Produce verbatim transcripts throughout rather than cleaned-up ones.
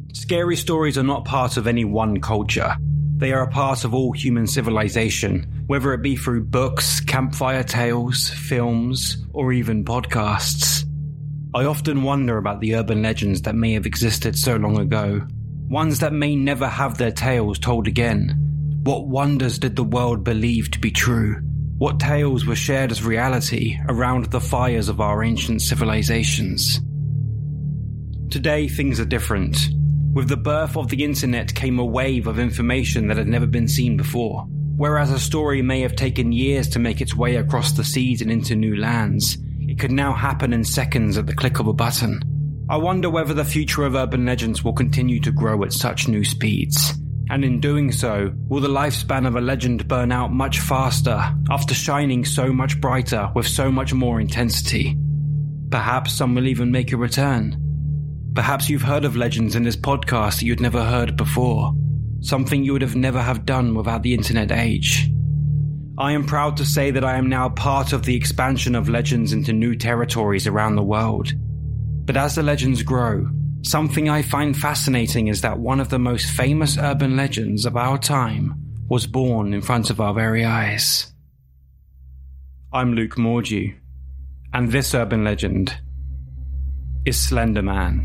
Scary stories are not part of any one culture. They are a part of all human civilization, whether it be through books, campfire tales, films, or even podcasts. I often wonder about the urban legends that may have existed so long ago, ones that may never have their tales told again. What wonders did the world believe to be true? What tales were shared as reality around the fires of our ancient civilizations? Today, things are different. With the birth of the internet came a wave of information that had never been seen before. Whereas a story may have taken years to make its way across the seas and into new lands, it could now happen in seconds at the click of a button. I wonder whether the future of urban legends will continue to grow at such new speeds. And in doing so, will the lifespan of a legend burn out much faster after shining so much brighter with so much more intensity? Perhaps some will even make a return. Perhaps you've heard of legends in this podcast that you'd never heard before. Something you would have never have done without the internet age. I am proud to say that I am now part of the expansion of legends into new territories around the world. But as the legends grow, something I find fascinating is that one of the most famous urban legends of our time was born in front of our very eyes. I'm Luke Mordew, and this urban legend is Slender Man.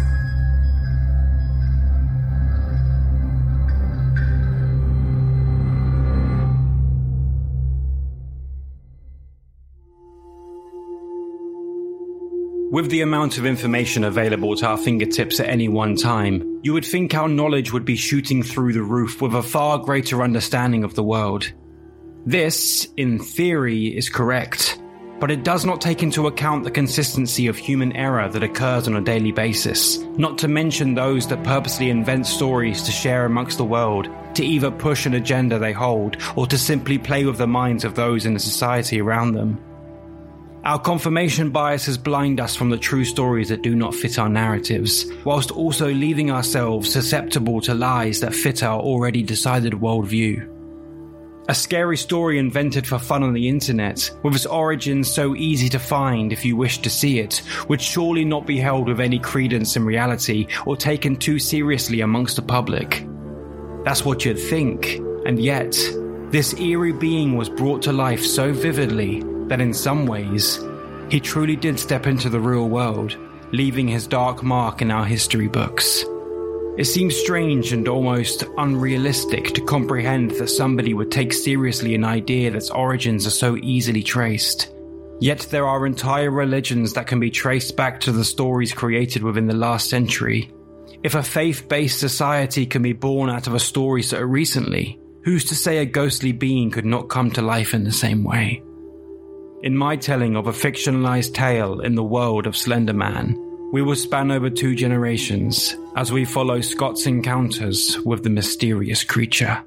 With the amount of information available to our fingertips at any one time, you would think our knowledge would be shooting through the roof with a far greater understanding of the world. This, in theory, is correct, but it does not take into account the consistency of human error that occurs on a daily basis, not to mention those that purposely invent stories to share amongst the world, to either push an agenda they hold, or to simply play with the minds of those in the society around them. Our confirmation biases blind us from the true stories that do not fit our narratives, whilst also leaving ourselves susceptible to lies that fit our already decided worldview. A scary story invented for fun on the internet, with its origins so easy to find if you wish to see it, would surely not be held with any credence in reality or taken too seriously amongst the public. That's what you'd think, and yet, this eerie being was brought to life so vividly that in some ways, he truly did step into the real world, leaving his dark mark in our history books. It seems strange and almost unrealistic to comprehend that somebody would take seriously an idea that's origins are so easily traced. Yet there are entire religions that can be traced back to the stories created within the last century. If a faith-based society can be born out of a story so recently, who's to say a ghostly being could not come to life in the same way? In my telling of a fictionalized tale in the world of Slender Man, we will span over two generations as we follow Scott's encounters with the mysterious creature.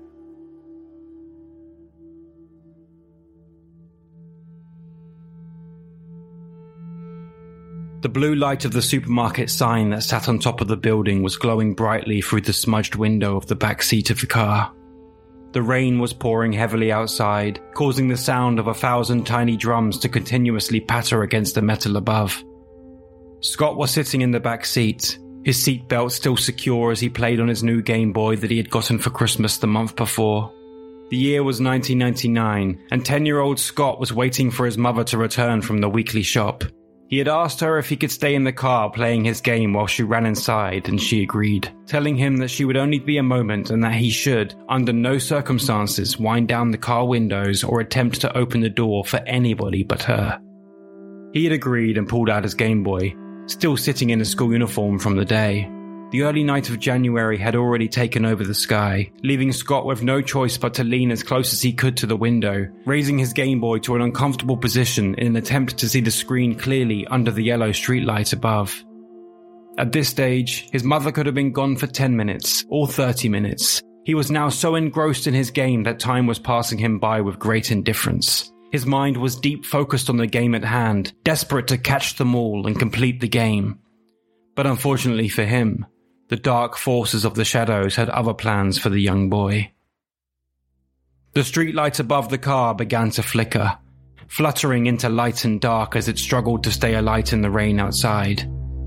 The blue light of the supermarket sign that sat on top of the building was glowing brightly through the smudged window of the back seat of the car. The rain was pouring heavily outside, causing the sound of a thousand tiny drums to continuously patter against the metal above. Scott was sitting in the back seat, his seatbelt still secure as he played on his new Game Boy that he had gotten for Christmas the month before. The year was nineteen ninety-nine, and ten-year-old Scott was waiting for his mother to return from the weekly shop. He had asked her if he could stay in the car playing his game while she ran inside, and she agreed, telling him that she would only be a moment and that he should, under no circumstances, wind down the car windows or attempt to open the door for anybody but her. He had agreed and pulled out his Game Boy, still sitting in his school uniform from the day. The early night of January had already taken over the sky, leaving Scott with no choice but to lean as close as he could to the window, raising his Game Boy to an uncomfortable position in an attempt to see the screen clearly under the yellow streetlight above. At this stage, his mother could have been gone for ten minutes, or thirty minutes. He was now so engrossed in his game that time was passing him by with great indifference. His mind was deep focused on the game at hand, desperate to catch them all and complete the game. But unfortunately for him, the dark forces of the shadows had other plans for the young boy. The streetlight above the car began to flicker, fluttering into light and dark as it struggled to stay alight in the rain outside.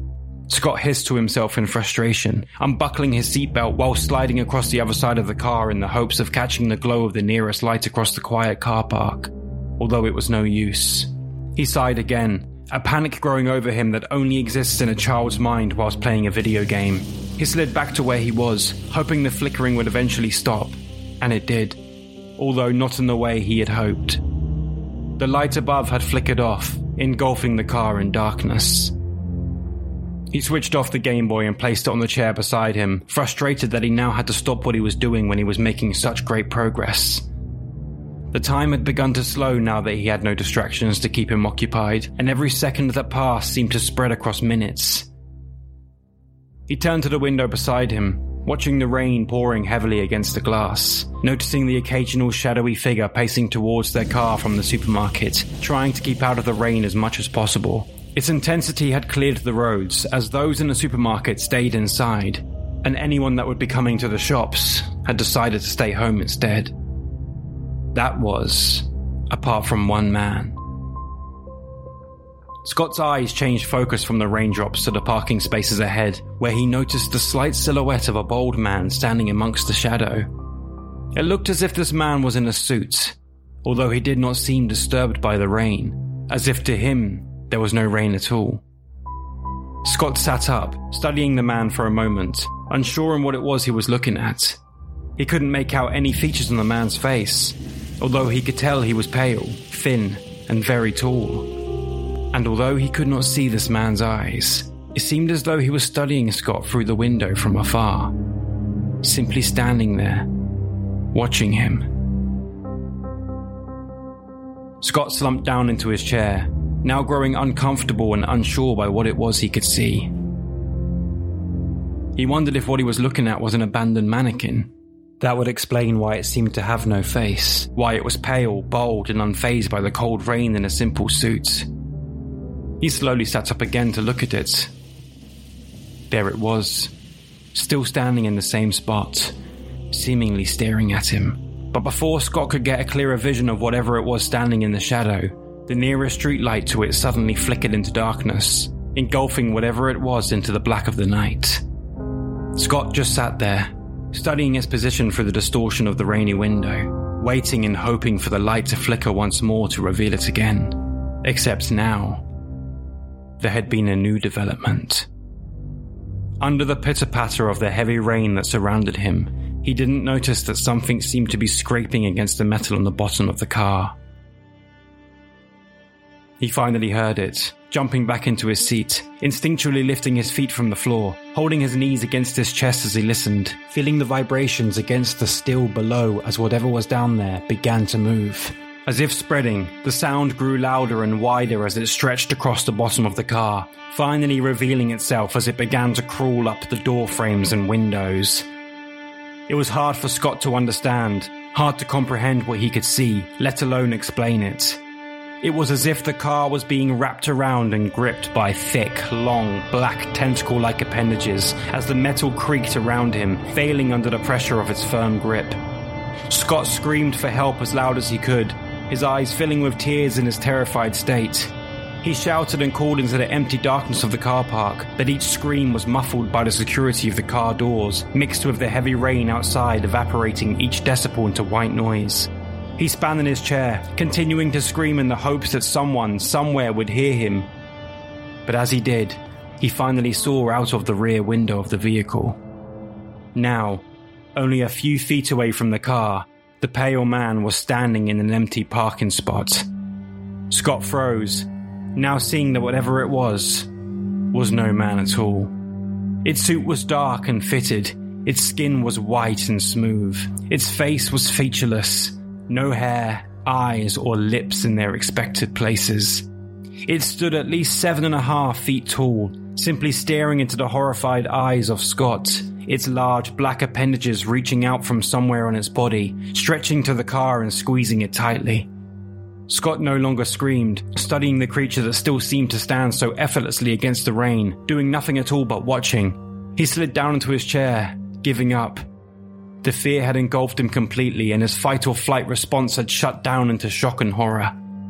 Scott hissed to himself in frustration, unbuckling his seatbelt while sliding across the other side of the car in the hopes of catching the glow of the nearest light across the quiet car park. Although it was no use. He sighed again, a panic growing over him that only exists in a child's mind whilst playing a video game. He slid back to where he was, hoping the flickering would eventually stop, and it did, although not in the way he had hoped. The light above had flickered off, engulfing the car in darkness. He switched off the Game Boy and placed it on the chair beside him, frustrated that he now had to stop what he was doing when he was making such great progress. The time had begun to slow now that he had no distractions to keep him occupied, and every second that passed seemed to spread across minutes. He turned to the window beside him, watching the rain pouring heavily against the glass, noticing the occasional shadowy figure pacing towards their car from the supermarket, trying to keep out of the rain as much as possible. Its intensity had cleared the roads, as those in the supermarket stayed inside, and anyone that would be coming to the shops had decided to stay home instead. That was, apart from one man. Scott's eyes changed focus from the raindrops to the parking spaces ahead, where he noticed the slight silhouette of a bald man standing amongst the shadow. It looked as if this man was in a suit, although he did not seem disturbed by the rain, as if to him there was no rain at all. Scott sat up, studying the man for a moment, unsure on what it was he was looking at. He couldn't make out any features on the man's face, although he could tell he was pale, thin, and very tall. And although he could not see this man's eyes, it seemed as though he was studying Scott through the window from afar, simply standing there, watching him. Scott slumped down into his chair, now growing uncomfortable and unsure by what it was he could see. He wondered if what he was looking at was an abandoned mannequin. That would explain why it seemed to have no face, why it was pale, bold, and unfazed by the cold rain in a simple suit. He slowly sat up again to look at it. There it was, still standing in the same spot, seemingly staring at him. But before Scott could get a clearer vision of whatever it was standing in the shadow, the nearest streetlight to it suddenly flickered into darkness, engulfing whatever it was into the black of the night. Scott just sat there, studying his position through the distortion of the rainy window, waiting and hoping for the light to flicker once more to reveal it again. Except now, there had been a new development. Under the pitter-patter of the heavy rain that surrounded him, he didn't notice that something seemed to be scraping against the metal on the bottom of the car. He finally heard it, jumping back into his seat, instinctually lifting his feet from the floor, holding his knees against his chest as he listened, feeling the vibrations against the steel below as whatever was down there began to move. As if spreading, the sound grew louder and wider as it stretched across the bottom of the car, finally revealing itself as it began to crawl up the door frames and windows. It was hard for Scott to understand, hard to comprehend what he could see, let alone explain it. It was as if the car was being wrapped around and gripped by thick, long, black tentacle-like appendages as the metal creaked around him, failing under the pressure of its firm grip. Scott screamed for help as loud as he could, his eyes filling with tears in his terrified state. He shouted and called into the empty darkness of the car park, but each scream was muffled by the security of the car doors, mixed with the heavy rain outside evaporating each decibel into white noise. He span in his chair, continuing to scream in the hopes that someone, somewhere would hear him. But as he did, he finally saw out of the rear window of the vehicle. Now, only a few feet away from the car, the pale man was standing in an empty parking spot. Scott froze, now seeing that whatever it was, was no man at all. Its suit was dark and fitted, its skin was white and smooth, its face was featureless, no hair, eyes, or lips in their expected places. It stood at least seven and a half feet tall, simply staring into the horrified eyes of Scott, its large black appendages reaching out from somewhere on its body, stretching to the car and squeezing it tightly. Scott no longer screamed, studying the creature that still seemed to stand so effortlessly against the rain, doing nothing at all but watching. He slid down into his chair, giving up. The fear had engulfed him completely, and his fight or flight response had shut down into shock and horror.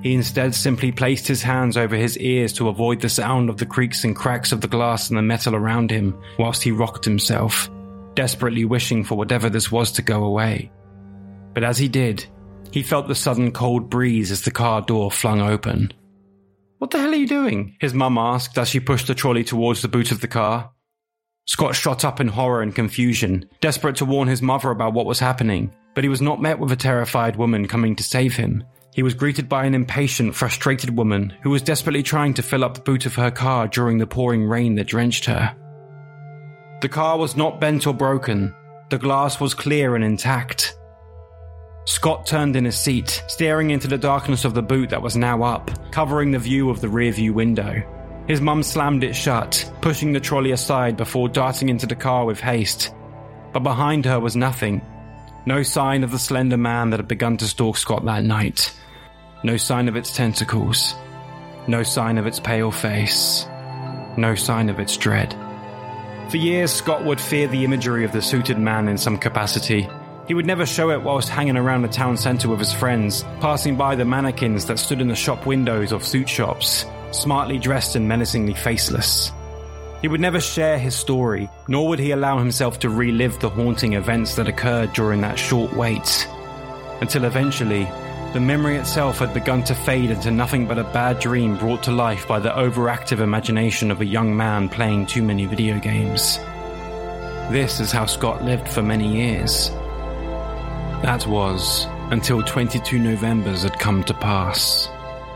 He instead simply placed his hands over his ears to avoid the sound of the creaks and cracks of the glass and the metal around him whilst he rocked himself, desperately wishing for whatever this was to go away. But as he did, he felt the sudden cold breeze as the car door flung open. "What the hell are you doing?" his mum asked as she pushed the trolley towards the boot of the car. Scott shot up in horror and confusion, desperate to warn his mother about what was happening, but he was not met with a terrified woman coming to save him. He was greeted by an impatient, frustrated woman who was desperately trying to fill up the boot of her car during the pouring rain that drenched her. The car was not bent or broken. The glass was clear and intact. Scott turned in his seat, staring into the darkness of the boot that was now up, covering the view of the rearview window. His mum slammed it shut, pushing the trolley aside before darting into the car with haste. But behind her was nothing. No sign of the slender man that had begun to stalk Scott that night. No sign of its tentacles. No sign of its pale face. No sign of its dread. For years, Scott would fear the imagery of the suited man in some capacity. He would never show it whilst hanging around the town centre with his friends, passing by the mannequins that stood in the shop windows of suit shops, smartly dressed and menacingly faceless. He would never share his story, nor would he allow himself to relive the haunting events that occurred during that short wait. Until eventually, the memory itself had begun to fade into nothing but a bad dream brought to life by the overactive imagination of a young man playing too many video games. This is how Scott lived for many years. That was until twenty-two Novembers had come to pass.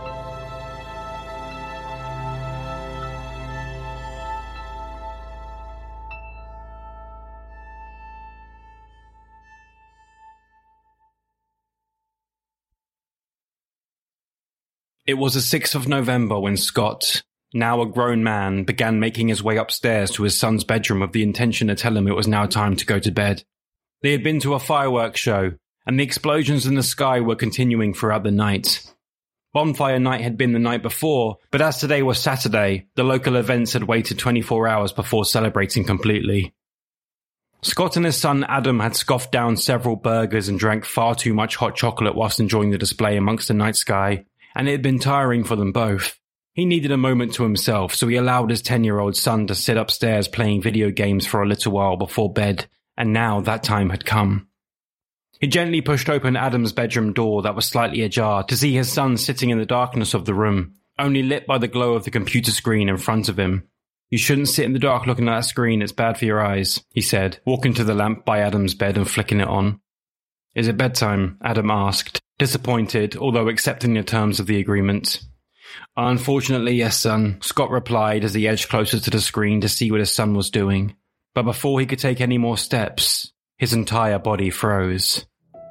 It was the sixth of November when Scott, now a grown man, began making his way upstairs to his son's bedroom with the intention to tell him it was now time to go to bed. They had been to a fireworks show, and the explosions in the sky were continuing throughout the night. Bonfire night had been the night before, but as today was Saturday, the local events had waited twenty-four hours before celebrating completely. Scott and his son Adam had scoffed down several burgers and drank far too much hot chocolate whilst enjoying the display amongst the night sky, and it had been tiring for them both. He needed a moment to himself, so he allowed his ten-year-old son to sit upstairs playing video games for a little while before bed, and now that time had come. He gently pushed open Adam's bedroom door that was slightly ajar to see his son sitting in the darkness of the room, only lit by the glow of the computer screen in front of him. "You shouldn't sit in the dark looking at that screen, it's bad for your eyes," he said, walking to the lamp by Adam's bed and flicking it on. "Is it bedtime?" Adam asked, disappointed, although accepting the terms of the agreement. "Unfortunately, yes, son," Scott replied as he edged closer to the screen to see what his son was doing. But before he could take any more steps, his entire body froze.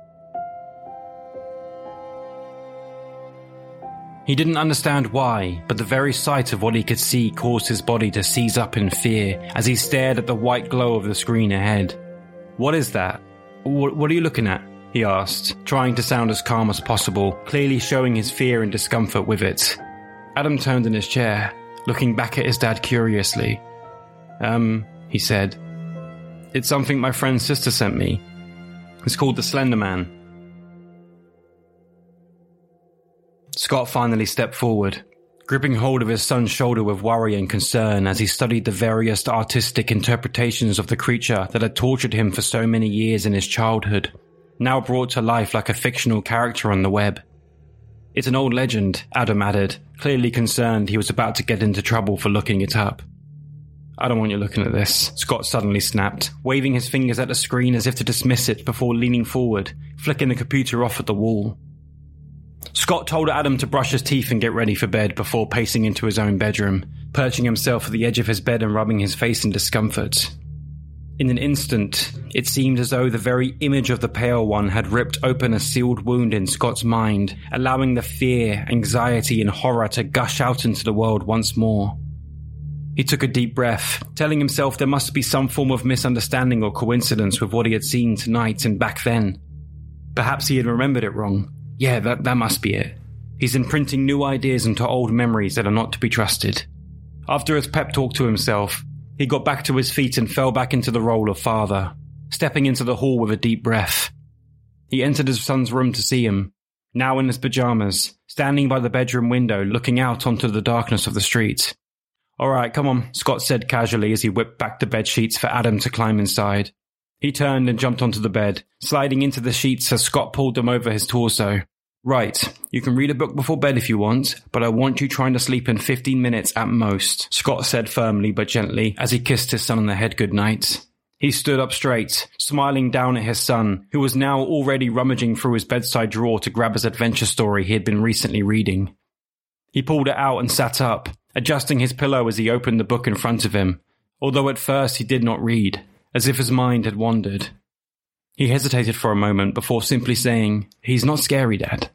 He didn't understand why, but the very sight of what he could see caused his body to seize up in fear as he stared at the white glow of the screen ahead. "What is that? What, what are you looking at?" he asked, trying to sound as calm as possible, clearly showing his fear and discomfort with it. Adam turned in his chair, looking back at his dad curiously. Um... he said. "It's something my friend's sister sent me. It's called the Slender Man." Scott finally stepped forward, gripping hold of his son's shoulder with worry and concern as he studied the various artistic interpretations of the creature that had tortured him for so many years in his childhood, now brought to life like a fictional character on the web. "It's an old legend," Adam added, clearly concerned he was about to get into trouble for looking it up. "I don't want you looking at this," Scott suddenly snapped, waving his fingers at the screen as if to dismiss it before leaning forward, flicking the computer off at the wall. Scott told Adam to brush his teeth and get ready for bed before pacing into his own bedroom, perching himself at the edge of his bed and rubbing his face in discomfort. In an instant, it seemed as though the very image of the Pale One had ripped open a sealed wound in Scott's mind, allowing the fear, anxiety, and horror to gush out into the world once more. He took a deep breath, telling himself there must be some form of misunderstanding or coincidence with what he had seen tonight and back then. Perhaps he had remembered it wrong. Yeah, that, that must be it. He's imprinting new ideas into old memories that are not to be trusted. After his pep talk to himself, he got back to his feet and fell back into the role of father, stepping into the hall with a deep breath. He entered his son's room to see him, now in his pajamas, standing by the bedroom window looking out onto the darkness of the street. "All right, come on," Scott said casually as he whipped back the bed sheets for Adam to climb inside. He turned and jumped onto the bed, sliding into the sheets as Scott pulled them over his torso. "Right, you can read a book before bed if you want, but I want you trying to sleep in fifteen minutes at most," Scott said firmly but gently as he kissed his son on the head goodnight. He stood up straight, smiling down at his son, who was now already rummaging through his bedside drawer to grab his adventure story he had been recently reading. He pulled it out and sat up, adjusting his pillow as he opened the book in front of him, although at first he did not read, as if his mind had wandered. He hesitated for a moment before simply saying, "He's not scary, Dad."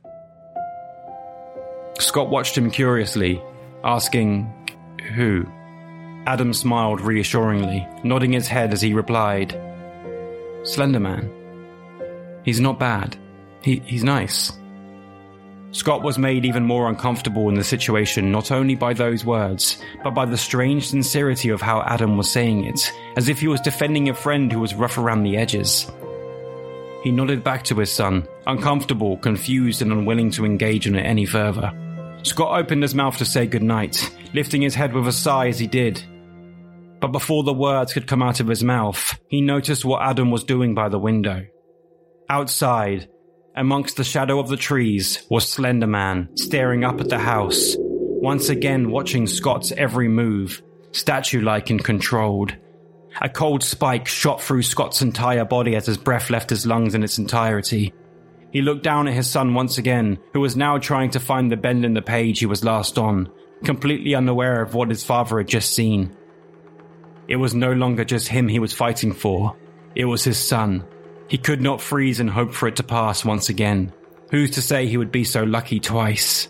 Scott watched him curiously, asking, "Who?" Adam smiled reassuringly, nodding his head as he replied, "Slender Man. He's not bad. He, he's nice." Scott was made even more uncomfortable in the situation not only by those words, but by the strange sincerity of how Adam was saying it, as if he was defending a friend who was rough around the edges. He nodded back to his son, uncomfortable, confused, and unwilling to engage in it any further. Scott opened his mouth to say goodnight, lifting his head with a sigh as he did. But before the words could come out of his mouth, he noticed what Adam was doing by the window. Outside, amongst the shadow of the trees, was Slender Man, staring up at the house, once again watching Scott's every move, statue-like and controlled. A cold spike shot through Scott's entire body as his breath left his lungs in its entirety. He looked down at his son once again, who was now trying to find the bend in the page he was last on, completely unaware of what his father had just seen. It was no longer just him he was fighting for. It was his son. He could not freeze and hope for it to pass once again. Who's to say he would be so lucky twice?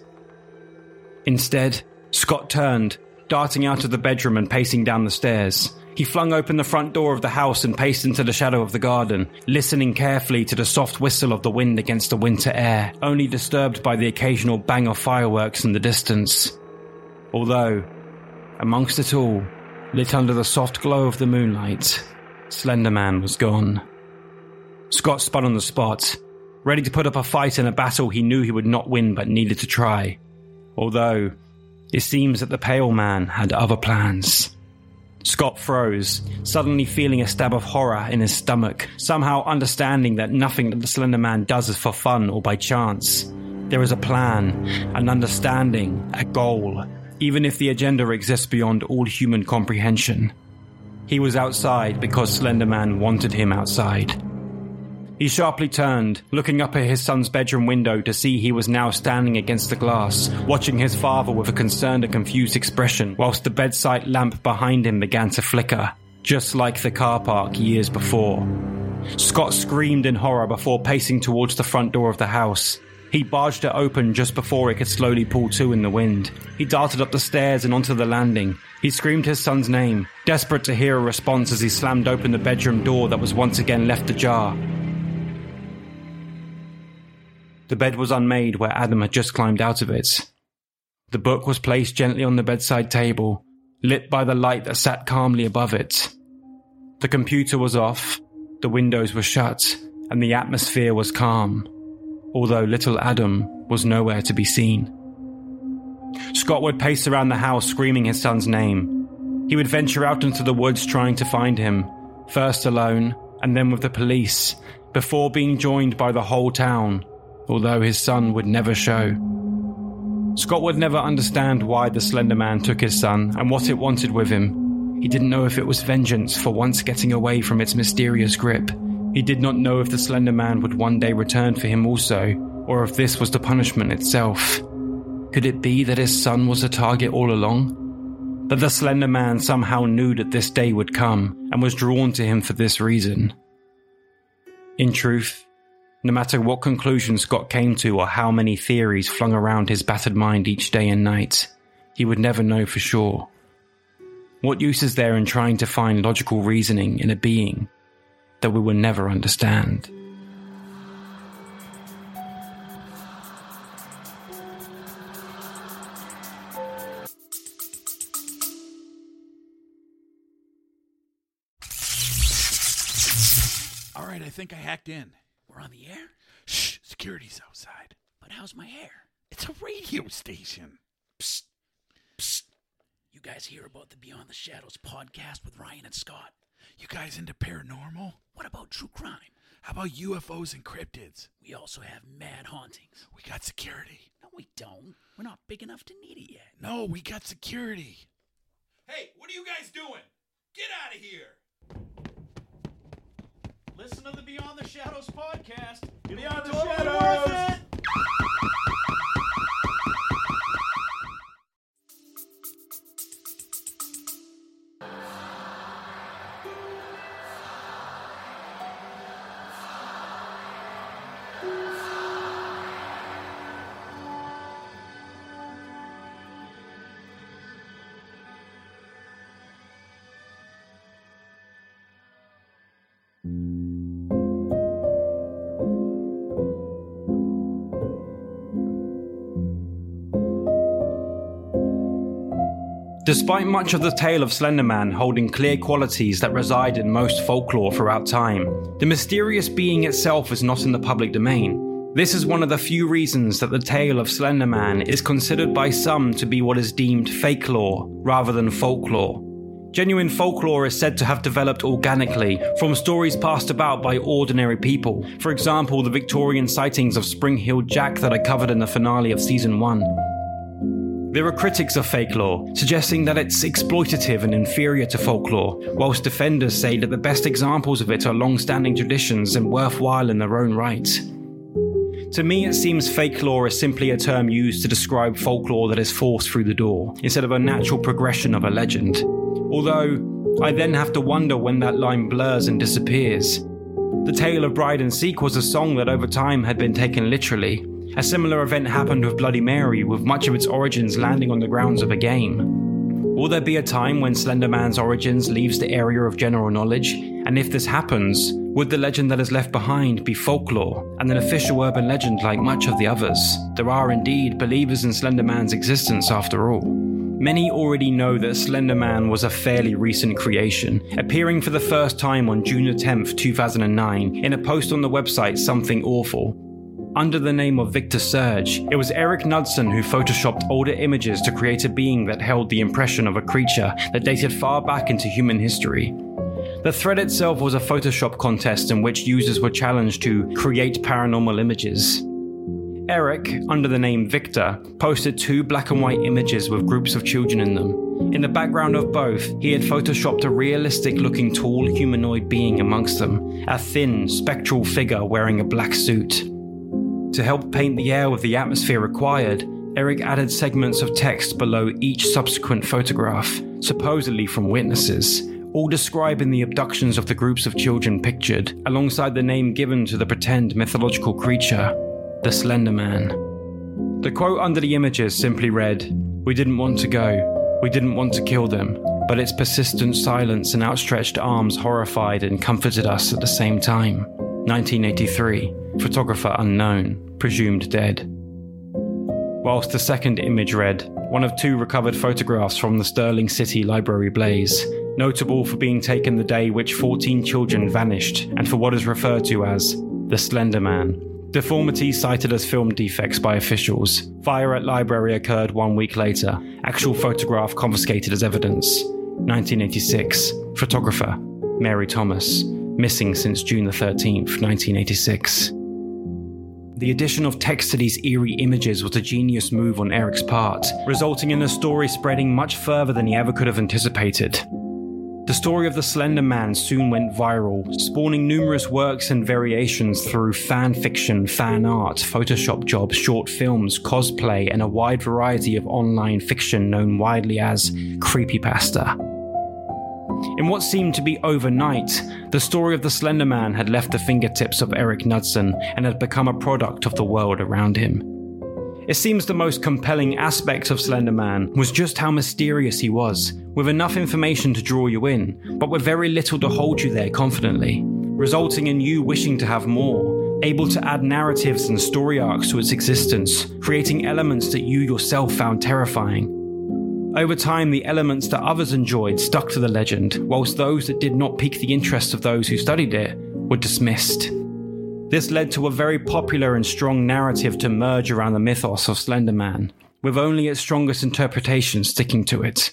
Instead, Scott turned, darting out of the bedroom and pacing down the stairs. He flung open the front door of the house and paced into the shadow of the garden, listening carefully to the soft whistle of the wind against the winter air, only disturbed by the occasional bang of fireworks in the distance. Although, amongst it all, lit under the soft glow of the moonlight, Slender Man was gone. Scott spun on the spot, ready to put up a fight in a battle he knew he would not win but needed to try. Although, it seems that the Pale Man had other plans. Scott froze, suddenly feeling a stab of horror in his stomach, somehow understanding that nothing that the Slender Man does is for fun or by chance. There is a plan, an understanding, a goal, even if the agenda exists beyond all human comprehension. He was outside because Slender Man wanted him outside. He sharply turned, looking up at his son's bedroom window to see he was now standing against the glass, watching his father with a concerned and confused expression, whilst the bedside lamp behind him began to flicker, just like the car park years before. Scott screamed in horror before pacing towards the front door of the house. He barged it open just before it could slowly pull to in the wind. He darted up the stairs and onto the landing. He screamed his son's name, desperate to hear a response as he slammed open the bedroom door that was once again left ajar. The bed was unmade where Adam had just climbed out of it. The book was placed gently on the bedside table, lit by the light that sat calmly above it. The computer was off, the windows were shut, and the atmosphere was calm, although little Adam was nowhere to be seen. Scott would pace around the house screaming his son's name. He would venture out into the woods trying to find him, first alone and then with the police, before being joined by the whole town, although his son would never show. Scott would never understand why the Slender Man took his son and what it wanted with him. He didn't know if it was vengeance for once getting away from its mysterious grip. He did not know if the Slender Man would one day return for him also, or if this was the punishment itself. Could it be that his son was a target all along? That the Slender Man somehow knew that this day would come and was drawn to him for this reason? In truth, no matter what conclusion Scott came to or how many theories flung around his battered mind each day and night, he would never know for sure. What use is there in trying to find logical reasoning in a being that we will never understand? All right, I think I hacked in. We're on the air? Shh, security's outside. But how's my hair? It's a radio station. Psst. Psst. You guys hear about the Beyond the Shadows podcast with Ryan and Scott? You guys into paranormal? What about true crime? How about U F Os and cryptids? We also have mad hauntings. We got security. No, we don't. We're not big enough to need it yet. No, we got security. Hey, what are you guys doing? Get out of here! Listen to the Beyond the Shadows podcast. Beyond the Totally Shadows! worth it. Despite much of the tale of Slender Man holding clear qualities that reside in most folklore throughout time, the mysterious being itself is not in the public domain. This is one of the few reasons that the tale of Slender Man is considered by some to be what is deemed fake lore rather than folklore. Genuine folklore is said to have developed organically from stories passed about by ordinary people, for example the Victorian sightings of Spring-Heeled Jack that I covered in the finale of Season one. There are critics of fake lore, suggesting that it's exploitative and inferior to folklore, whilst defenders say that the best examples of it are long-standing traditions and worthwhile in their own right. To me, it seems fake lore is simply a term used to describe folklore that is forced through the door, instead of a natural progression of a legend. Although, I then have to wonder when that line blurs and disappears. The Tale of Bride and Seek was a song that over time had been taken literally. A similar event happened with Bloody Mary, with much of its origins landing on the grounds of a game. Will there be a time when Slender Man's origins leaves the area of general knowledge? And if this happens, would the legend that is left behind be folklore, and an official urban legend like much of the others? There are indeed believers in Slender Man's existence after all. Many already know that Slender Man was a fairly recent creation, appearing for the first time on June tenth, two thousand nine, in a post on the website Something Awful. Under the name of Victor Surge, it was Eric Knudsen who photoshopped older images to create a being that held the impression of a creature that dated far back into human history. The thread itself was a Photoshop contest in which users were challenged to create paranormal images. Eric, under the name Victor, posted two black and white images with groups of children in them. In the background of both, he had photoshopped a realistic-looking tall humanoid being amongst them, a thin, spectral figure wearing a black suit. To help paint the air with the atmosphere required, Eric added segments of text below each subsequent photograph, supposedly from witnesses, all describing the abductions of the groups of children pictured, alongside the name given to the pretend mythological creature, the Slender Man. The quote under the images simply read, "We didn't want to go, we didn't want to kill them, but its persistent silence and outstretched arms horrified and comforted us at the same time. nineteen eighty-three, photographer unknown, presumed dead." Whilst the second image read, one of two recovered photographs from the Stirling City Library blaze, notable for being taken the day which fourteen children vanished and for what is referred to as the Slender Man. Deformities cited as film defects by officials. Fire at library occurred one week later. Actual photograph confiscated as evidence. nineteen eighty-six, photographer Mary Thomas. Missing since June the thirteenth, nineteen eighty-six. The addition of text to these eerie images was a genius move on Eric's part, resulting in the story spreading much further than he ever could have anticipated. The story of the Slender Man soon went viral, spawning numerous works and variations through fan fiction, fan art, Photoshop jobs, short films, cosplay, and a wide variety of online fiction known widely as creepypasta. In what seemed to be overnight, the story of the Slender Man had left the fingertips of Eric Knudsen and had become a product of the world around him. It seems the most compelling aspect of Slender Man was just how mysterious he was, with enough information to draw you in, but with very little to hold you there confidently, resulting in you wishing to have more, able to add narratives and story arcs to its existence, creating elements that you yourself found terrifying. Over time, the elements that others enjoyed stuck to the legend, whilst those that did not pique the interest of those who studied it were dismissed. This led to a very popular and strong narrative to merge around the mythos of Slender Man, with only its strongest interpretation sticking to it.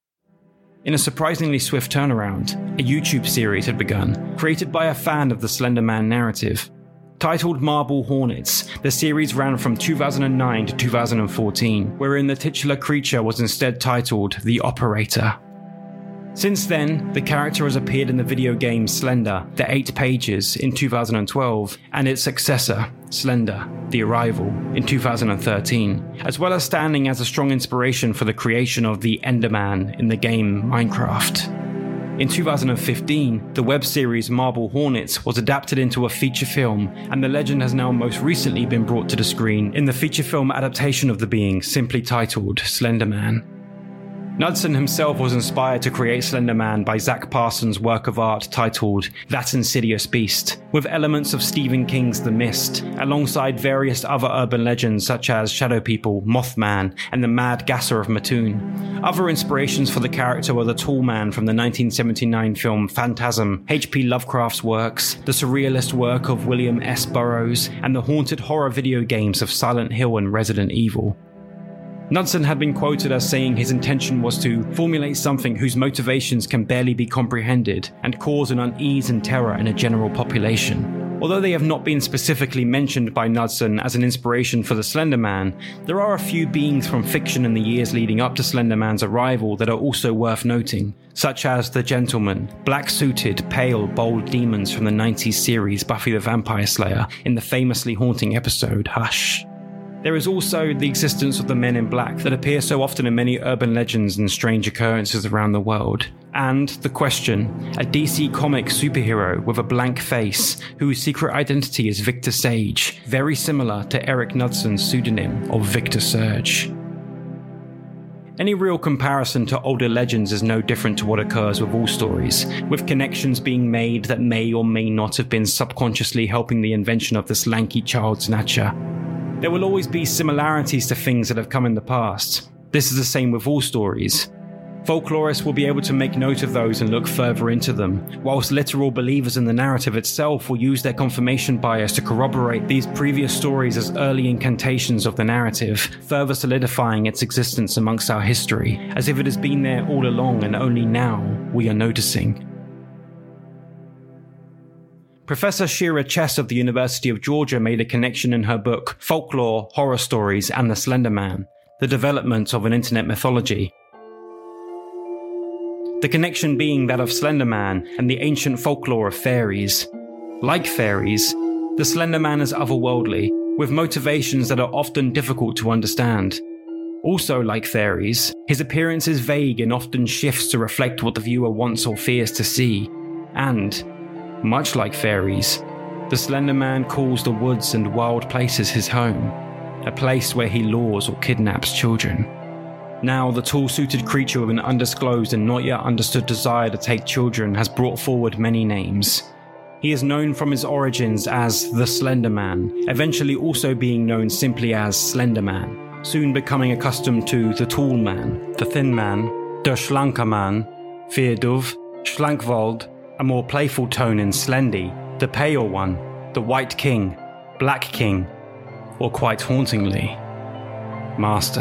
In a surprisingly swift turnaround, a YouTube series had begun, created by a fan of the Slender Man narrative. Titled Marble Hornets, the series ran from two thousand nine to two thousand fourteen, wherein the titular creature was instead titled The Operator. Since then, the character has appeared in the video game Slender, The Eight Pages in two thousand twelve, and its successor, Slender, The Arrival, in two thousand thirteen, as well as standing as a strong inspiration for the creation of the Enderman in the game Minecraft. In two thousand fifteen, the web series Marble Hornets was adapted into a feature film, and the legend has now most recently been brought to the screen in the feature film adaptation of the being simply titled Slender Man. Knudsen himself was inspired to create Slender Man by Zach Parsons' work of art titled That Insidious Beast, with elements of Stephen King's The Mist, alongside various other urban legends such as Shadow People, Mothman, and the Mad Gasser of Mattoon. Other inspirations for the character were the Tall Man from the nineteen seventy-nine film Phantasm, H P Lovecraft's works, the surrealist work of William S. Burroughs, and the haunted horror video games of Silent Hill and Resident Evil. Knudsen had been quoted as saying his intention was to formulate something whose motivations can barely be comprehended and cause an unease and terror in a general population. Although they have not been specifically mentioned by Knudsen as an inspiration for the Slender Man, there are a few beings from fiction in the years leading up to Slender Man's arrival that are also worth noting, such as the Gentleman, black-suited, pale, bold demons from the nineties series Buffy the Vampire Slayer in the famously haunting episode Hush. There is also the existence of the Men in Black that appear so often in many urban legends and strange occurrences around the world. And the Question, a D C comic superhero with a blank face whose secret identity is Victor Sage, very similar to Eric Knudsen's pseudonym of Victor Surge. Any real comparison to older legends is no different to what occurs with all stories, with connections being made that may or may not have been subconsciously helping the invention of this lanky child snatcher. There will always be similarities to things that have come in the past. This is the same with all stories. Folklorists will be able to make note of those and look further into them, whilst literal believers in the narrative itself will use their confirmation bias to corroborate these previous stories as early incantations of the narrative, further solidifying its existence amongst our history, as if it has been there all along and only now we are noticing. Professor Shira Chess of the University of Georgia made a connection in her book Folklore, Horror Stories, and the Slender Man, The Development of an Internet Mythology. The connection being that of Slender Man and the ancient folklore of fairies. Like fairies, the Slender Man is otherworldly, with motivations that are often difficult to understand. Also like fairies, his appearance is vague and often shifts to reflect what the viewer wants or fears to see, and much like fairies, the Slender Man calls the woods and wild places his home, a place where he lures or kidnaps children. Now, the tall-suited creature with an undisclosed and not yet understood desire to take children has brought forward many names. He is known from his origins as the Slender Man, eventually also being known simply as Slender Man, soon becoming accustomed to the Tall Man, the Thin Man, der Schlanke Man, Vierduf, Schlankwold, a more playful tone in Slendy, the Pale One, the White King, Black King, or quite hauntingly, Master.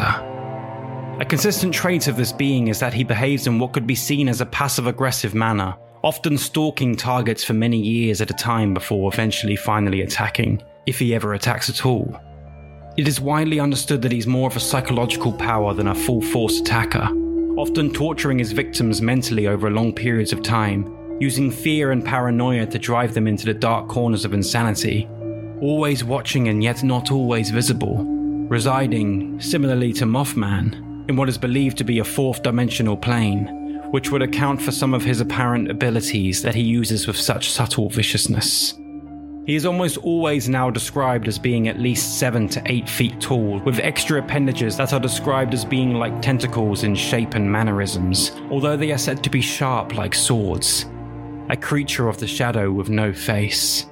A consistent trait of this being is that he behaves in what could be seen as a passive-aggressive manner, often stalking targets for many years at a time before eventually finally attacking, if he ever attacks at all. It is widely understood that he's more of a psychological power than a full-force attacker, often torturing his victims mentally over long periods of time, using fear and paranoia to drive them into the dark corners of insanity, always watching and yet not always visible, residing, similarly to Mothman, in what is believed to be a fourth-dimensional plane, which would account for some of his apparent abilities that he uses with such subtle viciousness. He is almost always now described as being at least seven to eight feet tall, with extra appendages that are described as being like tentacles in shape and mannerisms, although they are said to be sharp like swords. A creature of the shadow with no face.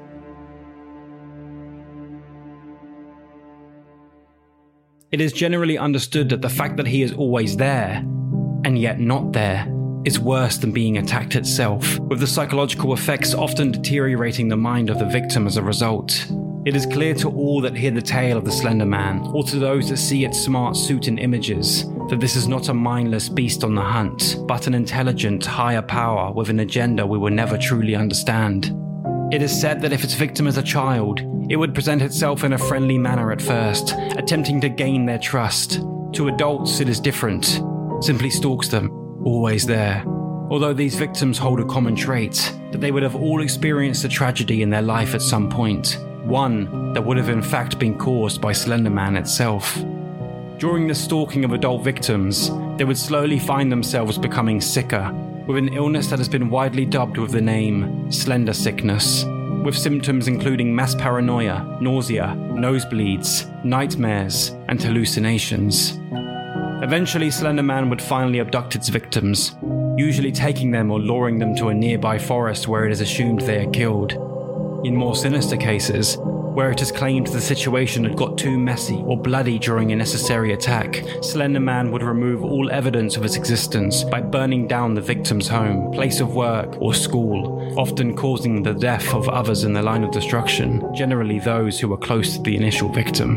It is generally understood that the fact that he is always there, and yet not there, is worse than being attacked itself, with the psychological effects often deteriorating the mind of the victim as a result. It is clear to all that hear the tale of the Slender Man, or to those that see its smart suit in images, that this is not a mindless beast on the hunt, but an intelligent, higher power with an agenda we will never truly understand. It is said that if its victim is a child, it would present itself in a friendly manner at first, attempting to gain their trust. To adults, it is different. Simply stalks them, always there. Although these victims hold a common trait, that they would have all experienced a tragedy in their life at some point. One that would have in fact been caused by Slender Man itself. During the stalking of adult victims, they would slowly find themselves becoming sicker, with an illness that has been widely dubbed with the name Slender Sickness, with symptoms including mass paranoia, nausea, nosebleeds, nightmares, and hallucinations. Eventually, Slender Man would finally abduct its victims, usually taking them or luring them to a nearby forest where it is assumed they are killed. In more sinister cases, where it is claimed the situation had got too messy or bloody during a necessary attack, Slender Man would remove all evidence of its existence by burning down the victim's home, place of work, or school, often causing the death of others in the line of destruction, generally those who were close to the initial victim.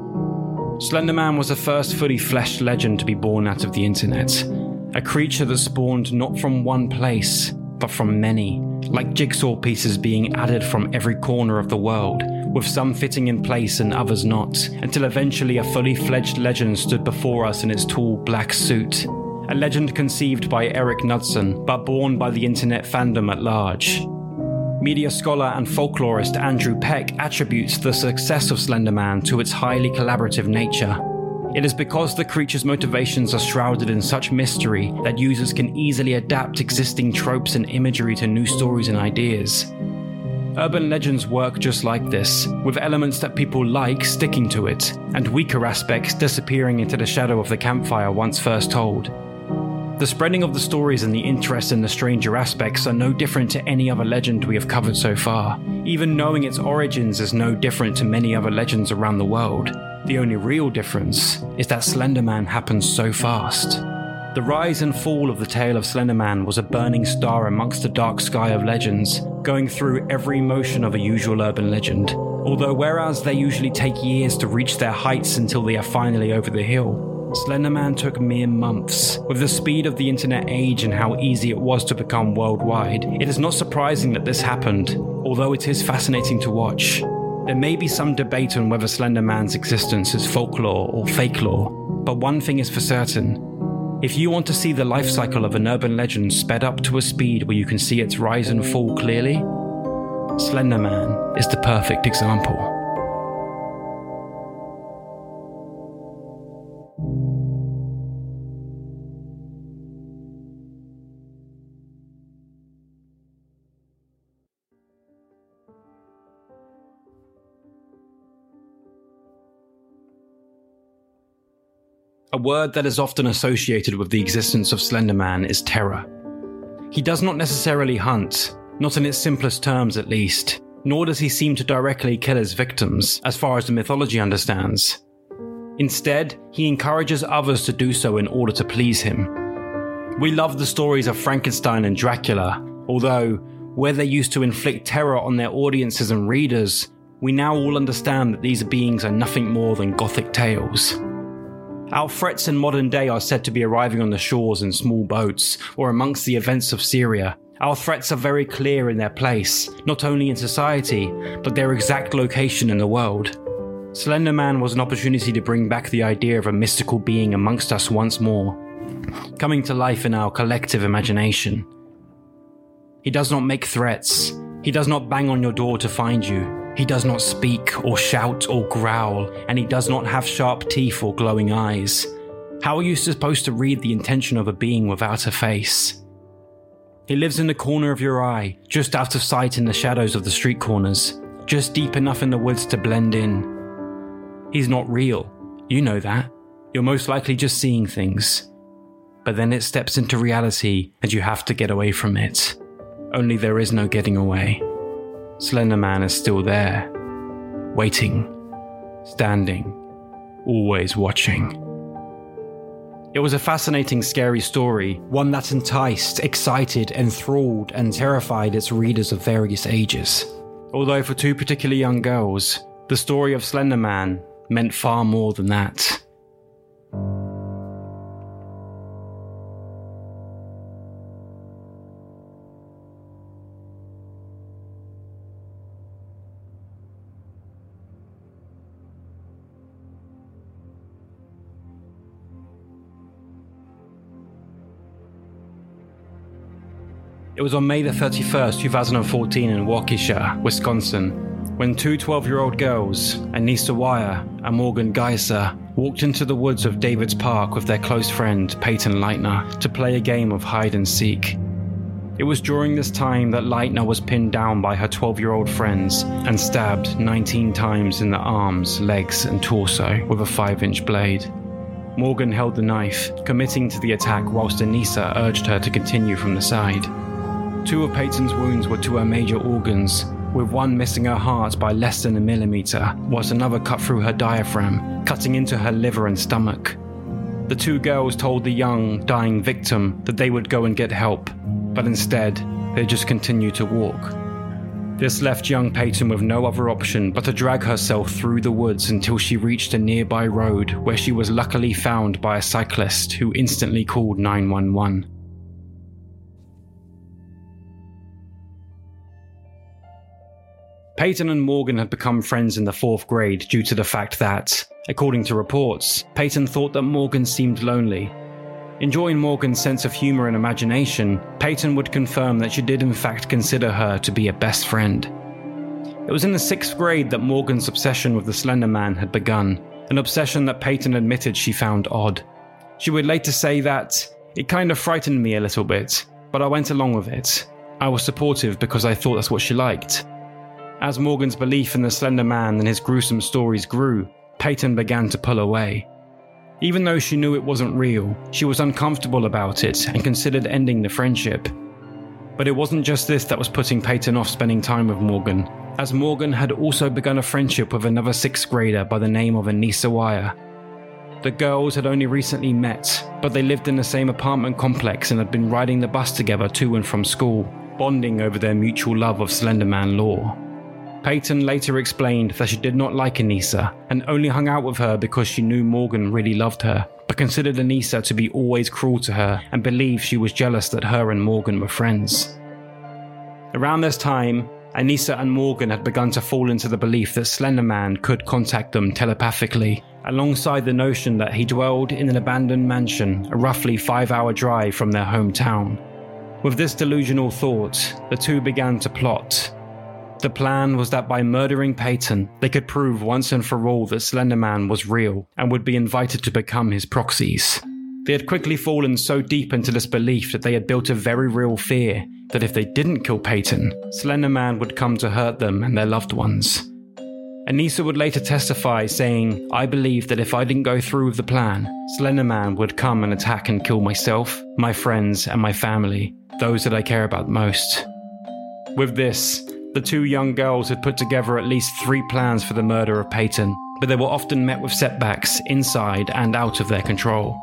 Slender Man was the first fully fleshed legend to be born out of the internet, a creature that spawned not from one place, but from many, like jigsaw pieces being added from every corner of the world, with some fitting in place and others not, until eventually a fully fledged legend stood before us in its tall black suit. A legend conceived by Eric Knudsen, but born by the internet fandom at large. Media scholar and folklorist Andrew Peck attributes the success of Slender Man to its highly collaborative nature. It is because the creature's motivations are shrouded in such mystery that users can easily adapt existing tropes and imagery to new stories and ideas. Urban legends work just like this, with elements that people like sticking to it, and weaker aspects disappearing into the shadow of the campfire once first told. The spreading of the stories and the interest in the stranger aspects are no different to any other legend we have covered so far. Even knowing its origins is no different to many other legends around the world. The only real difference is that Slender Man happens so fast. The rise and fall of the tale of Slender Man was a burning star amongst the dark sky of legends, going through every motion of a usual urban legend. Although whereas they usually take years to reach their heights until they are finally over the hill, Slender Man took mere months. With the speed of the internet age and how easy it was to become worldwide, it is not surprising that this happened, although it is fascinating to watch. There may be some debate on whether Slender Man's existence is folklore or fake lore, but one thing is for certain. If you want to see the life cycle of an urban legend sped up to a speed where you can see its rise and fall clearly, Slender Man is the perfect example. A word that is often associated with the existence of Slender Man is terror. He does not necessarily hunt, not in its simplest terms at least, nor does he seem to directly kill his victims, as far as the mythology understands. Instead, he encourages others to do so in order to please him. We love the stories of Frankenstein and Dracula, although, where they used to inflict terror on their audiences and readers, we now all understand that these beings are nothing more than gothic tales. Our threats in modern day are said to be arriving on the shores in small boats, or amongst the events of Syria. Our threats are very clear in their place, not only in society, but their exact location in the world. Slender Man was an opportunity to bring back the idea of a mystical being amongst us once more, coming to life in our collective imagination. He does not make threats. He does not bang on your door to find you. He does not speak or shout or growl, and he does not have sharp teeth or glowing eyes. How are you supposed to read the intention of a being without a face? He lives in the corner of your eye, just out of sight in the shadows of the street corners, just deep enough in the woods to blend in. He's not real. You know that. You're most likely just seeing things. But then it steps into reality and you have to get away from it. Only there is no getting away. Slender Man is still there, waiting, standing, always watching. It was a fascinating, scary story, one that enticed, excited, enthralled, and terrified its readers of various ages. Although for two particularly young girls, the story of Slender Man meant far more than that. It was on May the thirty-first, twenty fourteen in Waukesha, Wisconsin, when two twelve-year-old girls, Anissa Weier and Morgan Geiser, walked into the woods of Davids Park with their close friend Peyton Leitner to play a game of hide and seek. It was during this time that Leitner was pinned down by her twelve-year-old friends and stabbed nineteen times in the arms, legs and torso with a five-inch blade. Morgan held the knife, committing to the attack whilst Anissa urged her to continue from the side. Two of Peyton's wounds were to her major organs, with one missing her heart by less than a millimetre, whilst another cut through her diaphragm, cutting into her liver and stomach. The two girls told the young, dying victim that they would go and get help, but instead, they just continued to walk. This left young Peyton with no other option but to drag herself through the woods until she reached a nearby road, where she was luckily found by a cyclist who instantly called nine one one. Peyton and Morgan had become friends in the fourth grade due to the fact that, according to reports, Peyton thought that Morgan seemed lonely. Enjoying Morgan's sense of humour and imagination, Peyton would confirm that she did in fact consider her to be a best friend. It was in the sixth grade that Morgan's obsession with the Slender Man had begun, an obsession that Peyton admitted she found odd. She would later say that, "It kind of frightened me a little bit, but I went along with it. I was supportive because I thought that's what she liked." As Morgan's belief in the Slender Man and his gruesome stories grew, Peyton began to pull away. Even though she knew it wasn't real, she was uncomfortable about it and considered ending the friendship. But it wasn't just this that was putting Peyton off spending time with Morgan, as Morgan had also begun a friendship with another sixth grader by the name of Anissa Weier. The girls had only recently met, but they lived in the same apartment complex and had been riding the bus together to and from school, bonding over their mutual love of Slender Man lore. Peyton later explained that she did not like Anissa and only hung out with her because she knew Morgan really loved her, but considered Anissa to be always cruel to her and believed she was jealous that her and Morgan were friends. Around this time, Anissa and Morgan had begun to fall into the belief that Slender Man could contact them telepathically, alongside the notion that he dwelled in an abandoned mansion a roughly five-hour drive from their hometown. With this delusional thought, the two began to plot. The plan was that by murdering Peyton, they could prove once and for all that Slender Man was real and would be invited to become his proxies. They had quickly fallen so deep into this belief that they had built a very real fear that if they didn't kill Peyton, Slender Man would come to hurt them and their loved ones. Anissa would later testify saying, "I believe that if I didn't go through with the plan, Slender Man would come and attack and kill myself, my friends, and my family, those that I care about most." With this, the two young girls had put together at least three plans for the murder of Peyton, but they were often met with setbacks inside and out of their control.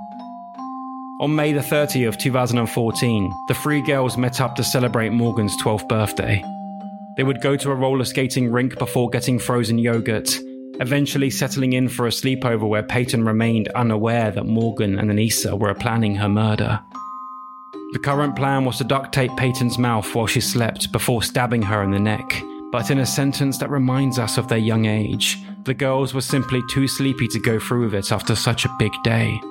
On May the thirtieth, twenty fourteen, the three girls met up to celebrate Morgan's twelfth birthday. They would go to a roller skating rink before getting frozen yogurt, eventually settling in for a sleepover where Peyton remained unaware that Morgan and Anissa were planning her murder. The current plan was to duct tape Peyton's mouth while she slept before stabbing her in the neck, but in a sentence that reminds us of their young age, the girls were simply too sleepy to go through with it after such a big day.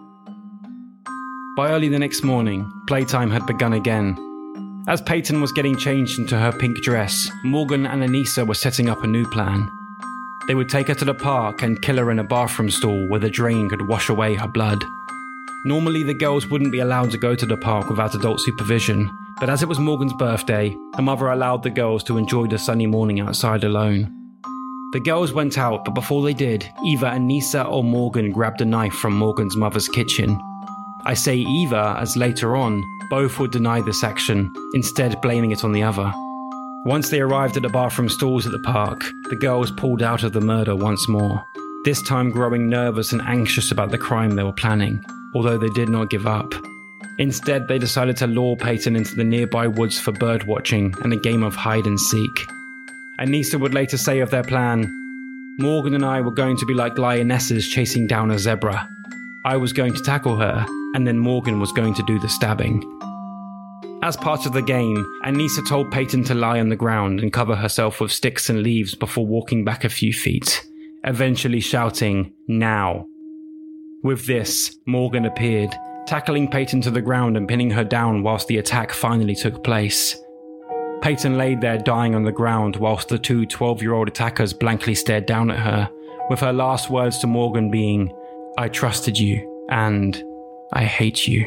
By early the next morning, playtime had begun again. As Peyton was getting changed into her pink dress, Morgan and Anissa were setting up a new plan. They would take her to the park and kill her in a bathroom stall where the drain could wash away her blood. Normally, the girls wouldn't be allowed to go to the park without adult supervision, but as it was Morgan's birthday, her mother allowed the girls to enjoy the sunny morning outside alone. The girls went out, but before they did, either Anissa or Morgan grabbed a knife from Morgan's mother's kitchen. I say either, as later on, both would deny this action, instead blaming it on the other. Once they arrived at the bathroom stalls at the park, the girls pulled out of the murder once more, this time growing nervous and anxious about the crime they were planning. although they did not give up. Instead, they decided to lure Peyton into the nearby woods for bird watching and a game of hide and seek. Anissa would later say of their plan, "Morgan and I were going to be like lionesses chasing down a zebra. I was going to tackle her, and then Morgan was going to do the stabbing." As part of the game, Anissa told Peyton to lie on the ground and cover herself with sticks and leaves before walking back a few feet, eventually shouting, "Now." With this, Morgan appeared, tackling Peyton to the ground and pinning her down whilst the attack finally took place. Peyton laid there dying on the ground whilst the two twelve-year-old attackers blankly stared down at her, with her last words to Morgan being, "I trusted you, and I hate you."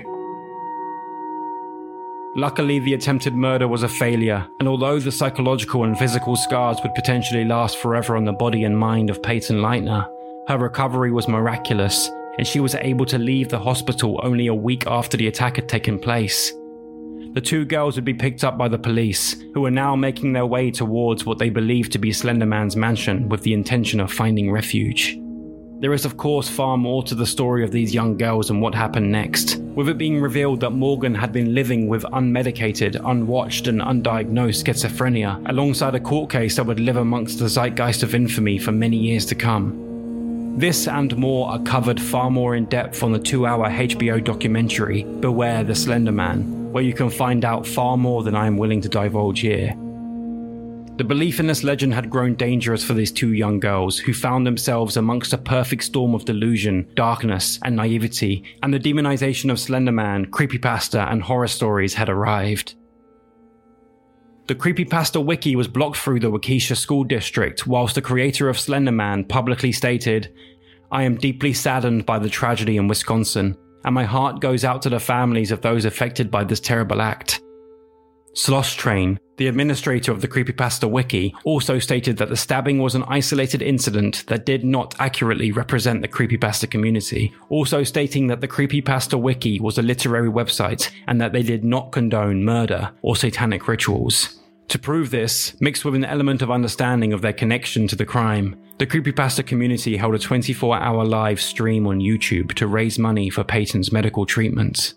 Luckily, the attempted murder was a failure, and although the psychological and physical scars would potentially last forever on the body and mind of Peyton Leitner, her recovery was miraculous, and she was able to leave the hospital only a week after the attack had taken place. The two girls would be picked up by the police, who were now making their way towards what they believed to be Slender Man's mansion with the intention of finding refuge. There is of course far more to the story of these young girls and what happened next, with it being revealed that Morgan had been living with unmedicated, unwatched and undiagnosed schizophrenia, alongside a court case that would live amongst the zeitgeist of infamy for many years to come. This and more are covered far more in depth on the two-hour H B O documentary, Beware the Slender Man, where you can find out far more than I am willing to divulge here. The belief in this legend had grown dangerous for these two young girls, who found themselves amongst a perfect storm of delusion, darkness, and naivety, and the demonization of Slender Man, creepypasta, and horror stories had arrived. The creepypasta wiki was blocked through the Waukesha School District, whilst the creator of Slender Man publicly stated, "I am deeply saddened by the tragedy in Wisconsin, and my heart goes out to the families of those affected by this terrible act." Slosh Train, the administrator of the Creepypasta Wiki, also stated that the stabbing was an isolated incident that did not accurately represent the Creepypasta community, also stating that the Creepypasta Wiki was a literary website and that they did not condone murder or satanic rituals. To prove this, mixed with an element of understanding of their connection to the crime, the Creepypasta community held a twenty-four hour live stream on YouTube to raise money for Peyton's medical treatment.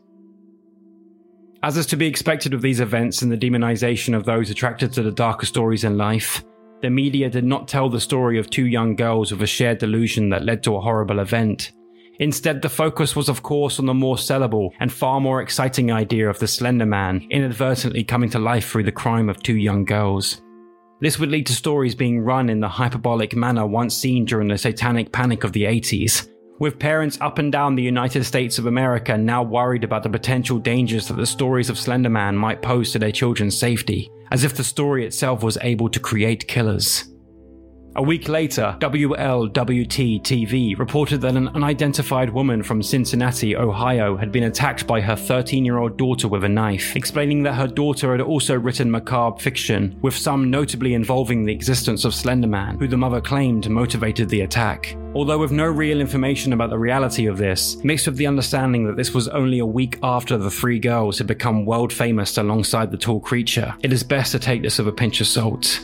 As is to be expected of these events and the demonization of those attracted to the darker stories in life, the media did not tell the story of two young girls with a shared delusion that led to a horrible event. Instead, the focus was of course on the more sellable and far more exciting idea of the Slender Man inadvertently coming to life through the crime of two young girls. This would lead to stories being run in the hyperbolic manner once seen during the satanic panic of the eighties, with parents up and down the United States of America now worried about the potential dangers that the stories of Slender Man might pose to their children's safety, as if the story itself was able to create killers. A week later, W L W T T V reported that an unidentified woman from Cincinnati, Ohio had been attacked by her thirteen-year-old daughter with a knife, explaining that her daughter had also written macabre fiction, with some notably involving the existence of Slender Man, who the mother claimed motivated the attack. Although with no real information about the reality of this, mixed with the understanding that this was only a week after the three girls had become world famous alongside the tall creature, it is best to take this with a pinch of salt.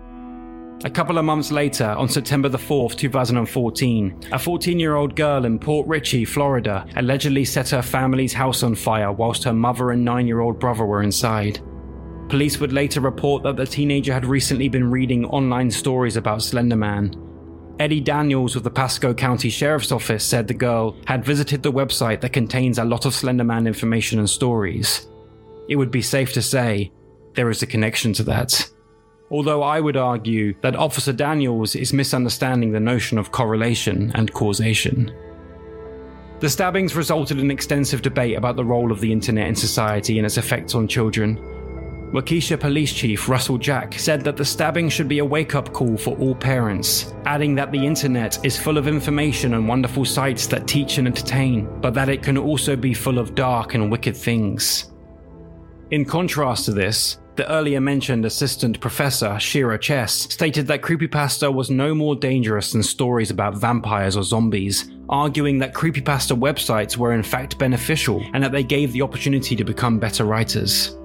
A couple of months later, on September the fourth, two thousand fourteen, a fourteen-year-old girl in Port Richey, Florida, allegedly set her family's house on fire whilst her mother and nine-year-old brother were inside. Police would later report that the teenager had recently been reading online stories about Slender Man. Eddie Daniels of the Pasco County Sheriff's Office said the girl had visited the website that contains a lot of Slender Man information and stories. It would be safe to say there is a connection to that. Although I would argue that Officer Daniels is misunderstanding the notion of correlation and causation. The stabbings resulted in extensive debate about the role of the internet in society and its effects on children. Waukesha Police Chief Russell Jack said that the stabbing should be a wake-up call for all parents, adding that the internet is full of information and wonderful sites that teach and entertain, but that it can also be full of dark and wicked things. In contrast to this, the earlier mentioned assistant professor, Shira Chess, stated that creepypasta was no more dangerous than stories about vampires or zombies, arguing that creepypasta websites were in fact beneficial and that they gave the opportunity to become better writers.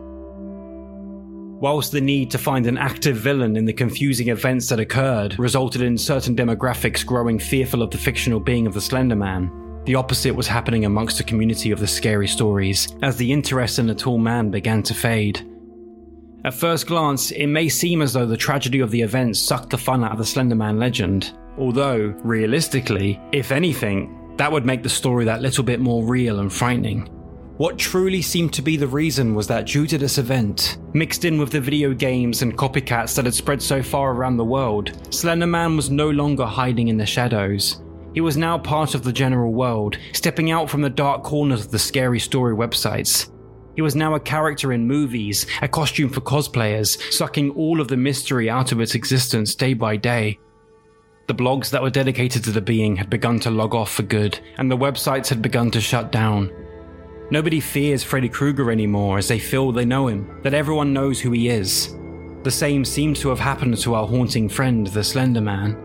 Whilst the need to find an active villain in the confusing events that occurred resulted in certain demographics growing fearful of the fictional being of the Slender Man, The opposite was happening amongst the community of the scary stories, as the interest in the tall man began to fade. At first glance, it may seem as though the tragedy of the event sucked the fun out of the Slender Man legend, although, realistically, if anything, that would make the story that little bit more real and frightening. What truly seemed to be the reason was that due to this event, mixed in with the video games and copycats that had spread so far around the world, Slender Man was no longer hiding in the shadows. He was now part of the general world, stepping out from the dark corners of the scary story websites. He was now a character in movies, a costume for cosplayers, sucking all of the mystery out of its existence day by day. The blogs that were dedicated to the being had begun to log off for good, and the websites had begun to shut down. Nobody fears Freddy Krueger anymore as they feel they know him, that everyone knows who he is. The same seems to have happened to our haunting friend, the Slender Man.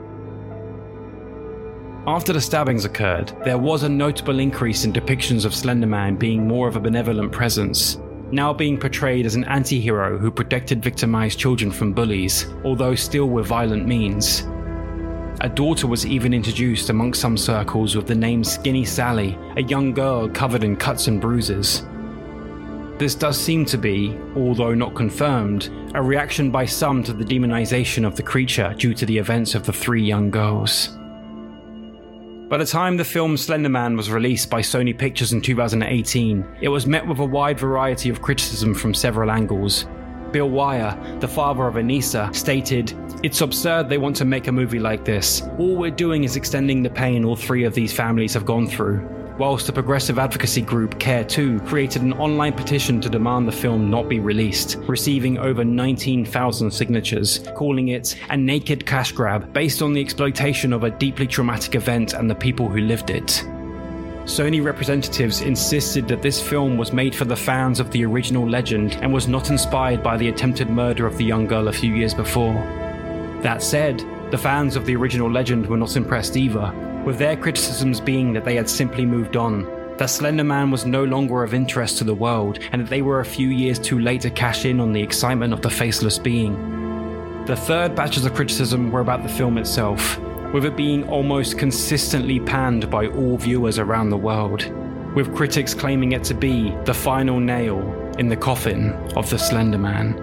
After the stabbings occurred, there was a notable increase in depictions of Slender Man being more of a benevolent presence, now being portrayed as an anti-hero who protected victimized children from bullies, although still with violent means. A daughter was even introduced amongst some circles with the name Skinny Sally, a young girl covered in cuts and bruises. This does seem to be, although not confirmed, a reaction by some to the demonization of the creature due to the events of the three young girls. By the time the film Slender Man was released by Sony Pictures in two thousand eighteen, it was met with a wide variety of criticism from several angles. Bill Wire, the father of Anissa, stated, "It's absurd they want to make a movie like this. All we're doing is extending the pain all three of these families have gone through." Whilst the progressive advocacy group Care two created an online petition to demand the film not be released, receiving over nineteen thousand signatures, calling it a naked cash grab based on the exploitation of a deeply traumatic event and the people who lived it. Sony representatives insisted that this film was made for the fans of the original legend and was not inspired by the attempted murder of the young girl a few years before. That said, the fans of the original legend were not impressed either, with their criticisms being that they had simply moved on, that Slender Man was no longer of interest to the world, and that they were a few years too late to cash in on the excitement of the faceless being. The third batches of criticism were about the film itself, with it being almost consistently panned by all viewers around the world, with critics claiming it to be the final nail in the coffin of the Slender Man.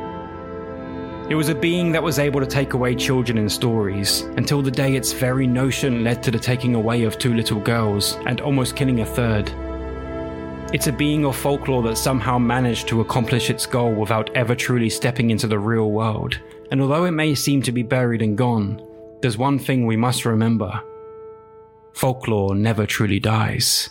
It was a being that was able to take away children in stories, until the day its very notion led to the taking away of two little girls, and almost killing a third. It's a being of folklore that somehow managed to accomplish its goal without ever truly stepping into the real world, and although it may seem to be buried and gone, there's one thing we must remember. Folklore never truly dies.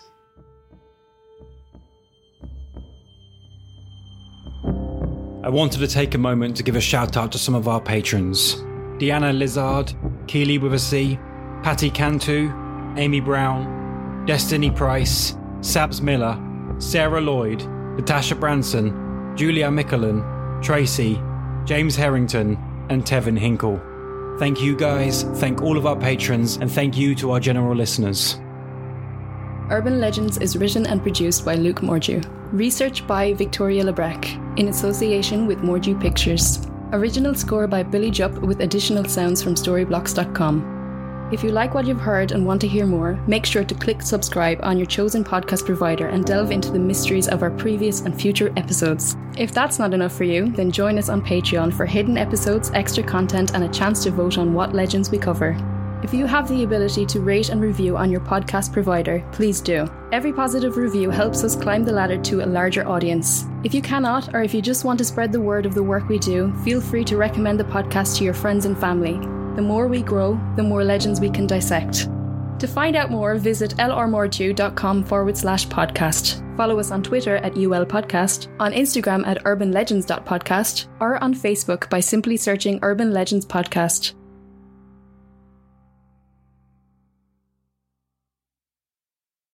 I wanted to take a moment to give a shout out to some of our patrons. Deanna Lizard, Keely with a C, Patty Cantu, Amy Brown, Destiny Price, Sabs Miller, Sarah Lloyd, Natasha Branson, Julia Mickelin, Tracy, James Harrington, and Tevin Hinkle. Thank you guys, thank all of our patrons, and thank you to our general listeners. Urban Legends is written and produced by Luke Mordew. Research by Victoria Lebrec, in association with Mordew Pictures. Original score by Billy Jupp with additional sounds from storyblocks dot com. If you like what you've heard and want to hear more, make sure to click subscribe on your chosen podcast provider and delve into the mysteries of our previous and future episodes. If that's not enough for you, then join us on Patreon for hidden episodes, extra content, and a chance to vote on what legends we cover. If you have the ability to rate and review on your podcast provider, please do. Every positive review helps us climb the ladder to a larger audience. If you cannot, or if you just want to spread the word of the work we do, feel free to recommend the podcast to your friends and family. The more we grow, the more legends we can dissect. To find out more, visit lrmordew.com forward slash podcast. Follow us on Twitter at U L Podcast, on Instagram at urbanlegends.podcast, or on Facebook by simply searching Urban Legends Podcast.